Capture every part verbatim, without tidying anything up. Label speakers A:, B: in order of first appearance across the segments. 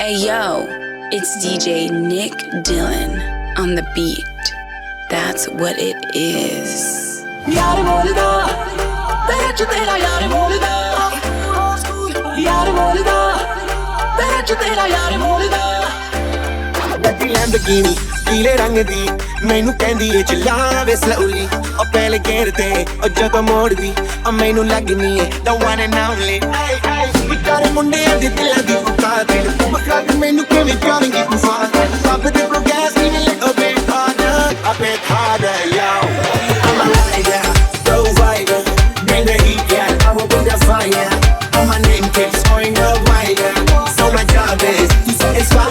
A: Hey yo, it's D J Nick Dillon on the beat. That's what it is.
B: यार बोलदा तेरे च तेरा यार बोलदा यार बोलदा तेरे च तेरा यार बोलदा
C: ਗੱਡੀ ਲੈਂਬਰਗਿਨੀ ਪੀਲੇ ਰੰਗ ਦੀ ਮੈਨੂੰ ਕਹਿੰਦੀ ਏ ਚਲਾ ਵੇ ਸਲੋਲੀ ਉਹ ਪਹਿਲੇ ਗੇਰ ਤੇ ਉਹ ਜਦੋਂ ਮੋੜਦੀ ਉਹ ਮੈਨੂੰ ਲੱਗਨੀ ਏ the one and only ਵਿਚਾਰੇ ਮੁੰਡਿਆਂ ਦੇ ਦਿਲਾਂ ਦੀ ਪੁਕਾਰ ਤੇ ਮਖਾ ਕੇ ਮੈਨੂੰ ਕਿਵੇਂ ਜਾਣਗੀ ਤੂੰ ਫਾਰ ਰੱਬ ਦੇ ਪ੍ਰੋਗਰੈਸ ਨਹੀਂ little bit harder a bit harder yo I'm a rider so rider bring the heat yeah I will bring the fire and my name keeps going up wider so my job is to satisfy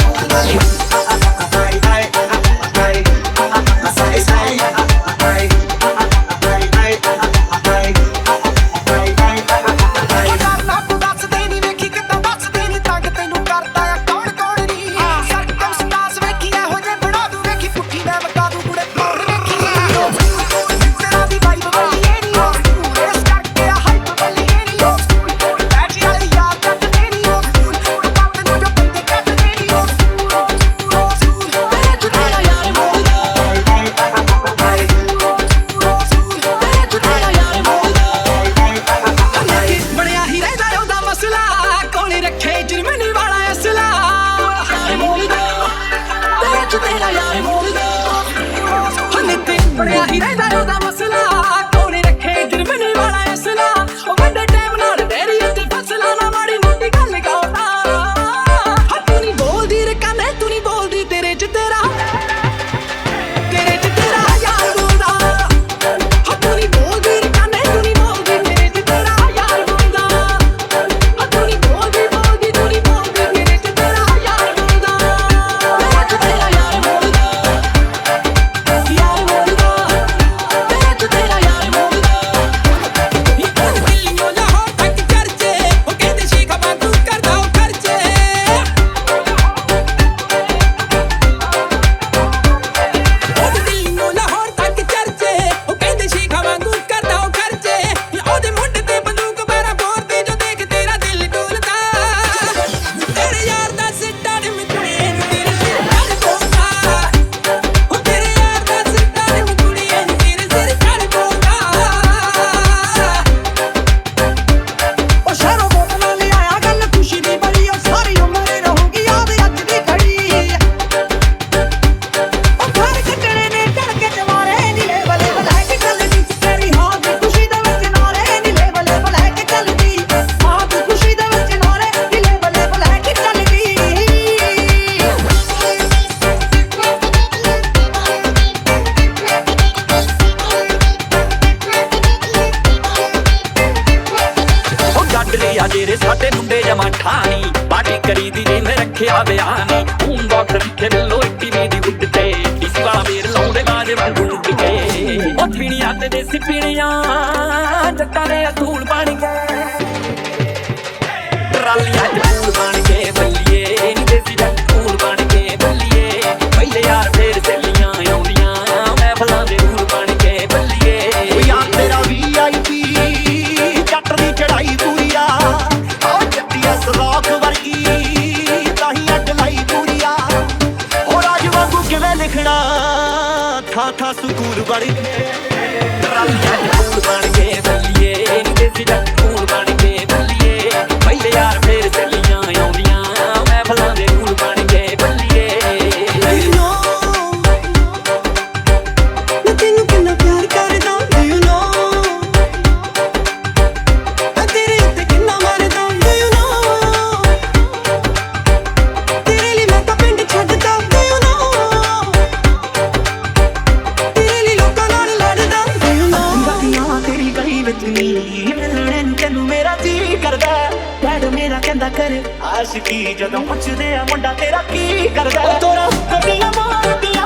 C: ਆਸ਼ਕੀ ਜਦੋਂ ਪੁੱਛਦੇ ਆ ਮੁੰਡਾ ਤੇਰਾ ਕੀ ਕਰਦਾ ਤੋਰਾ ਗੱਡੀਆਂ ਮਾਰਦੀਆਂ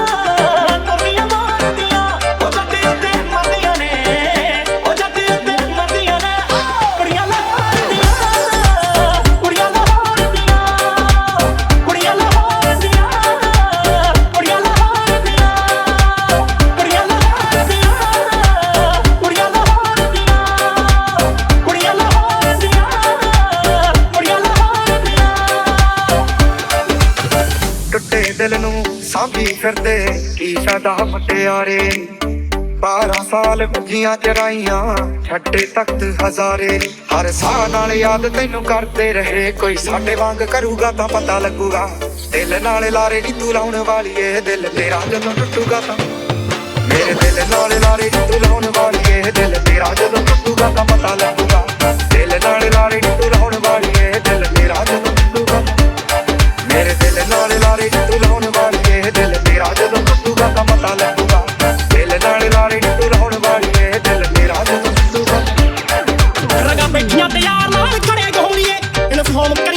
C: ਗੱਡੀਆਂ ਮਾਰਦੀਆਂ ਉਹ ਜੱਟੇ ਉੱਤੇ ਮਰਦੀਆਂ ਨੇ ਉਹ ਜੱਟੇ ਉੱਤੇ ਮਰਦੀਆਂ ਨੇ ਕੁੜੀਆਂ ਲਾਹੌਰਦੀਆਂ ਕੁੜੀਆਂ ਲਾਹੌਰਦੀਆਂ ਕੁੜੀਆਂ ਲਾਹੌਰਦੀਆਂ ਕੁੜੀਆਂ ਲਾਹੌਰਦੀਆਂ ਕੁੜੀਆਂ ਲਾਹੌਰਦੀਆਂ ਕੁੜੀਆਂ ਲਾਹੌਰਦੀਆਂ ਕੁੜੀਆਂ ਲਾਹੌਰਦੀਆਂ ਕੁੜੀਆਂ ਲਾਹੌਰਦੀਆਂ ਦਿਲ ਨੂੰ ਸਾਂਭੀ ਫਿਰਦੇ ਕੀ ਫਾਇਦਾ ਮੁਟਿਆਰੇ ਬਾਰਾਂ ਸਾਲ ਵੱਜੀਆਂ ਚਰਾਈਆਂ ਛੱਡੇ ਤਖਤ ਹਜ਼ਾਰੇ ਹਰ ਸਾਹ ਨਾਲ ਯਾਦ ਤੈਨੂੰ ਕਰਦੇ ਰਹੇ ਕੋਈ ਸਾਡੇ ਵਾਂਗ ਕਰੂਗਾ ਤਾਂ ਪਤਾ ਲੱਗੂਗਾ ਦਿਲ ਨਾਲ ਲਾਰੇ ਨੀ ਤੂੰ ਲਾਉਣ ਵਾਲੀ ਏ ਦਿਲ ਤੇਰਾ ਜਦੋਂ ਟੁੱਟੂਗਾ ਤਾਂ ਮੇਰੇ ਦਿਲ ਨਾਲ ਲਾਰੇ ਨੀ ਤੂੰ ਲਾਉਣ ਵਾਲੀ ਏ ਦਿਲ ਤੇਰਾ ਜਦੋਂ ਟੁੱਟੂਗਾ ਤਾਂ ਪਤਾ ਲੱਗੂਗਾ ਦਿਲ ਨਾਲ ਲਾਰੇ ਨੀ ਤੂੰ ਲਾਉਣ ਵਾਲੀ ਏ ਦਿਲ ਤੇਰਾ ਜਦੋਂ ਟੁੱਟੂਗਾ ਮੇਰੇ ਦਿਲ ਨਾਲ ਲਾਰੇ ਨੀ ਤੂੰ ਲਾਉਣ ਵਾਲੀ ਏ ਦਿਲ ਤੇਰਾ ਜਦੋਂ ਟੁੱਟੂਗਾ ਤਾਂ ਪਤਾ ਲੱਗੂਗਾ ਦਿਲ ਨਾਲ ਲਾਰੇ ਨੀ ਤੂੰ ਲਾਉਣ ਵਾਲੀ ਏ ਦਿਲ ਤੇਰਾ ਜਦੋਂ ਟੁੱਟੂਗਾ
B: ਰਗਾ ਬੈਠੀਆਂ ਤੇ ਯਾਰ ਨਾਲ ਖੜੇ ਗੋਲੀਏ ਇਨਫਾਰਮ